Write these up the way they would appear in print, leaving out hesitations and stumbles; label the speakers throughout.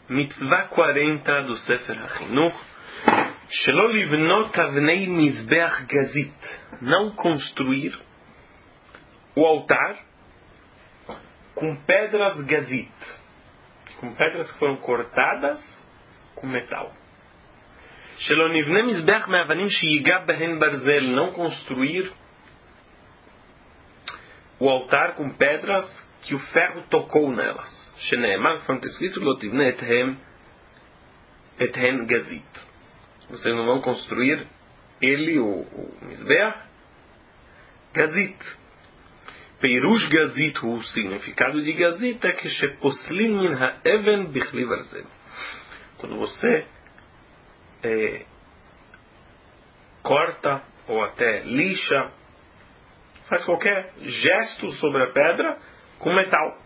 Speaker 1: Mitzvah 40 do Sefer HaChinuch. Shelo livnot avnei mizbeach gazit. Não construir o altar com pedras gazit. Com pedras que foram cortadas com metal. Shelo nivne mizbeach me'avanim sheyigab behen barzel. Não construir o altar com pedras que o ferro tocou nelas. Sheneemar, foi escrito, lo tivne ethen gazit. Vocês não vão construir ele, o Mizbeach, gazit. Peirush gazit, o significado de gazit é que sheposlin min ha'even bichli varzel. Quando você corta ou até lixa, faz qualquer gesto sobre a pedra com metal.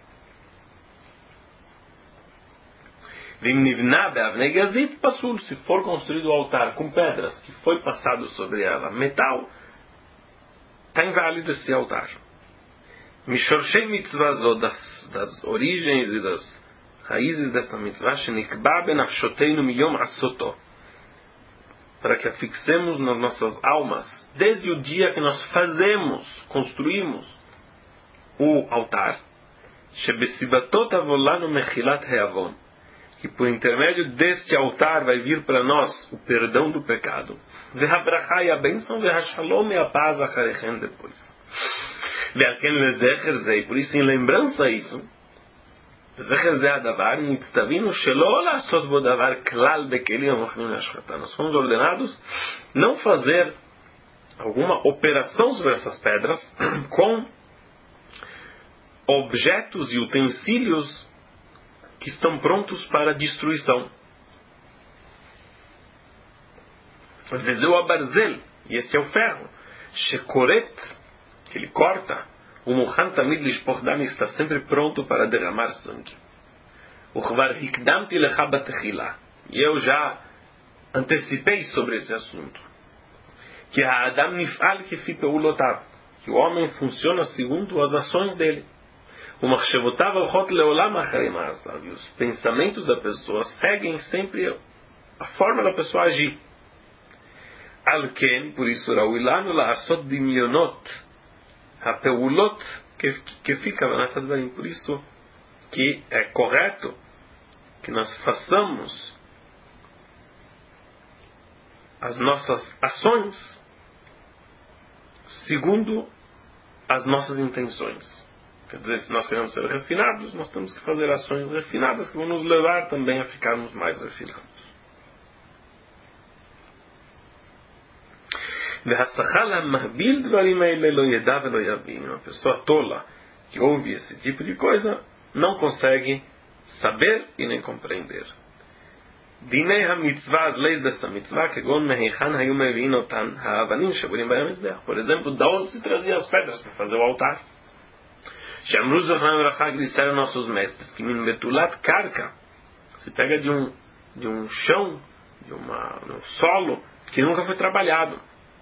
Speaker 1: Se for construído o altar com pedras que foi passado sobre ela metal, está inválido esse altar. Mishorshei mitzvah, das origens e das raízes dessa mitzvah, shenikba benafshoteinu miyom asoto, para que a fixemos nas nossas almas desde o dia que nós construímos o altar, shebesibatot avolanu mechilat heavon, que por intermédio deste altar vai vir para nós o perdão do pecado. Ve'habracha e a bênção, ve'hashalom e a paz acharechem depois. Ve'alken lezecher zei, por isso em lembrança a isso, zecher zei adavar, nitztavinu shelo la'asot bo davar klal bekelim amochnim la'ashchata. Nós fomos ordenados não fazer alguma operação sobre essas pedras com objetos e utensílios que estão prontos para destruição. Vezeu a barzel, e esse é o ferro. Shekoret, que ele corta. O muhan tamid lishpoch dam, está sempre pronto para derramar sangue. O chvar hikdamti lecha batechila, e eu já antecipei sobre esse assunto. Que a adam nifal kefi peulotav, que o homem funciona segundo as ações dele. E os pensamentos da pessoa seguem sempre a forma da pessoa agir. Alken, por isso, Rauilanu la'asot dimyonot ha'peulot que fica por isso que é correto que nós façamos as nossas ações segundo as nossas intenções. Quer dizer, se nós queremos ser refinados, nós temos que fazer ações refinadas que vão nos levar também a ficarmos mais refinados. Uma pessoa tola que ouve esse tipo de coisa não consegue saber e nem compreender. Dinei ha-mitzvah, as leis dessa mitzvah, por exemplo, da onde se trazia as pedras para fazer o altar. Disseram nossos mestres que minbetulat karka se pega de um chão, de um solo que nunca foi trabalhado.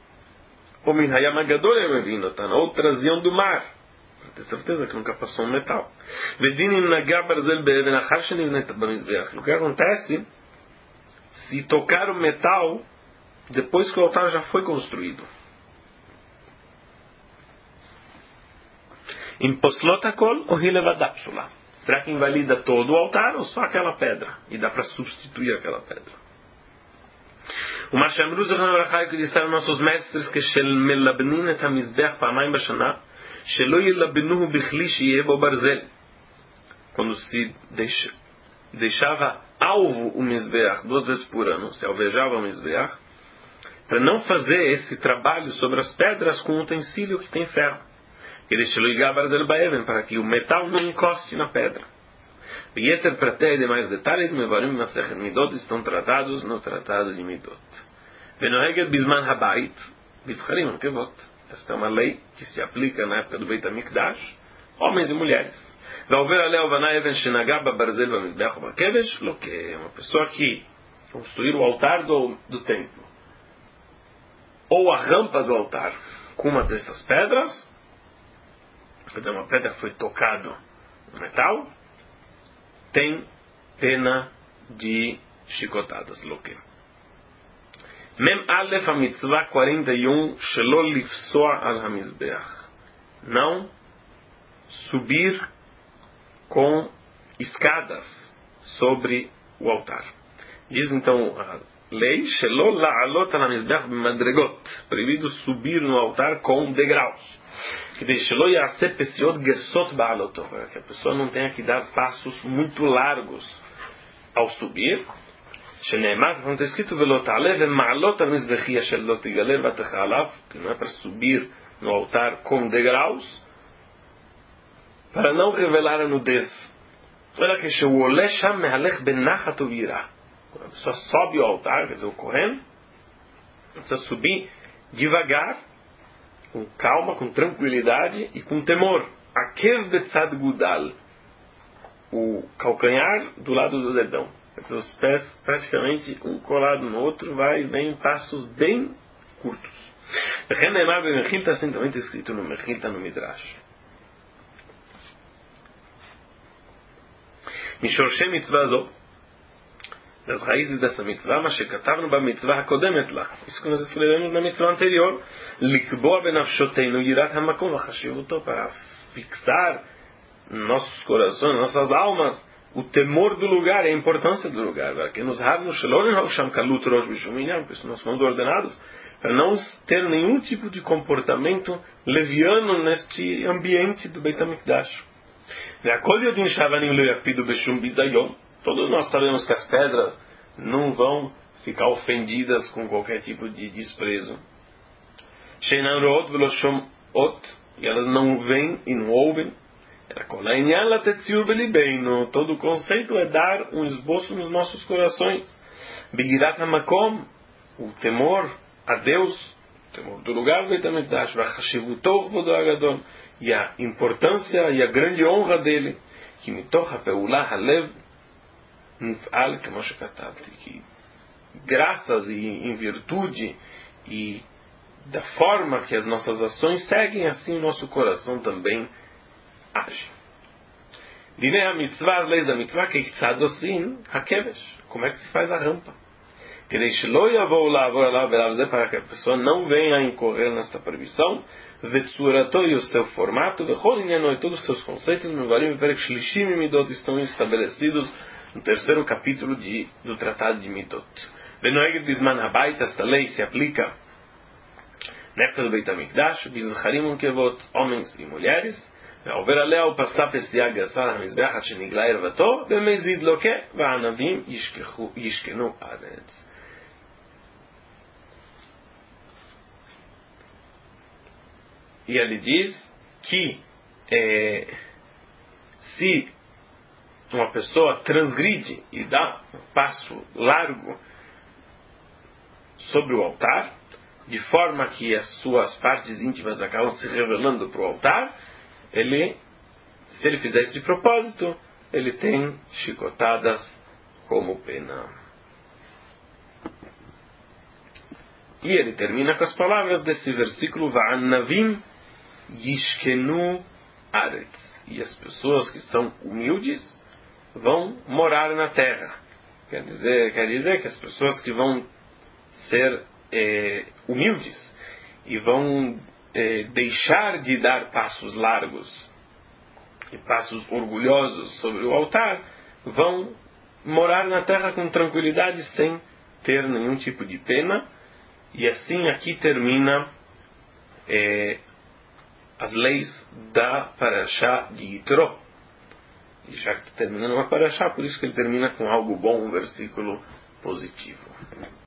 Speaker 1: Ou traziam do mar, para ter certeza que nunca passou um metal. O que acontece se tocar o metal depois que o altar já foi construído? Imposlot hakol ou hilevadapshula? Será que invalida todo o altar ou só aquela pedra? E dá para substituir aquela pedra. O Mashamru que disseram nossos mestres que shel melabnin et hamizbeach pa'amayim bashana shelo yelabnuhu bichli sheyeh bo barzel. Quando se deixava alvo o mizbeach 2 vezes por ano, se alvejava o mizbeach, para não fazer esse trabalho sobre as pedras com um utensílio que tem ferro. Para que o metal não encoste na pedra. E para demais detalhes, Mevarim Masechet Midot estão tratados no Tratado de Midot. Venoheget Bisman Habayit Bischarim Kevot. Esta é uma lei que se aplica na época do Beit HaMikdash, homens e mulheres. Uma pessoa que construir o altar do templo ou a rampa do altar com uma dessas pedras, quer dizer, uma pedra que foi tocado no metal, tem pena de chicotadas. Loque. Mem Aleph a mitzvah 41, Shelo lifsoa al hamizbeach. Não subir com escadas sobre o altar. Diz então a lei, Shelo la'alot al hamizbeach b'madregot. Proibido subir no altar com degraus. Que deixou yaseh pesiot gesot ba'aloto. Que a pessoa não tenha que dar passos muito largos ao subir. Sheneemar, como está escrito, que não é para subir no altar com degraus, para não revelar a nudez. Olha que quando a pessoa sobe ao altar, quer dizer, o Kohen, precisa subir devagar, com calma, com tranquilidade e com temor. Akev betzad gudal, o calcanhar do lado do dedão. Os pés praticamente um colado no outro, vem em passos bem curtos. Renemar ben Mechilta, assim também está escrito no Mechilta, no Midrash. Mishorshei mitzvah zo, das raízes dessa mitzvah, mas shekatavnu ba mitzvah hakodemet lá. Isso que nós escrevemos na mitzvah anterior. Likboa benafshoteinu yirat hamakom vachashivuto, para fixar nossos corações, nossas almas, o temor do lugar, a importância do lugar. Que nos nós fomos ordenados para não ter nenhum tipo de comportamento leviano neste ambiente do Beit HaMikdash. Todos nós sabemos que as pedras não vão ficar ofendidas com qualquer tipo de desprezo. E elas não veem e não ouvem. Todo o conceito é dar um esboço nos nossos corações. Begirat hamakom, o temor a Deus, o temor do lugar do Beit HaMikdash, e a importância e a grande honra dele, que mitoch hapeulah halev nif'al kemo shekatavti, que graças e em virtude e da forma que as nossas ações seguem, assim o nosso coração também age. Dinei a mitzvah, as leis da mitzvah, que hakevesh, como é que se faz a rampa? Para que a pessoa não venha a incorrer nesta proibição, e o seu formato, e todos os seus conceitos, estão estabelecidos no terceiro capítulo do Tratado de Midot. Esta lei se aplica na época do Beit HaMikdash, homens e mulheres, ועובר עליה ופסה פסיעה גסה למזבח עד שנגלה ערוותו במזיד לוקה והענבים ישכנו ארץ. E ele diz que se uma pessoa transgride e dá um passo largo sobre o altar, de forma que as suas partes íntimas acabam se revelando para o altar, se ele fizer isso de propósito, ele tem chicotadas como pena. E ele termina com as palavras desse versículo: Va'anavim yishkenu aretz. E as pessoas que são humildes vão morar na terra. Quer dizer que as pessoas que vão ser humildes e vão deixar de dar passos largos e passos orgulhosos sobre o altar, vão morar na terra com tranquilidade, sem ter nenhum tipo de pena. E assim aqui termina as leis da Parashá de Yitro. E já que termina numa Parashá, por isso que ele termina com algo bom, um versículo positivo.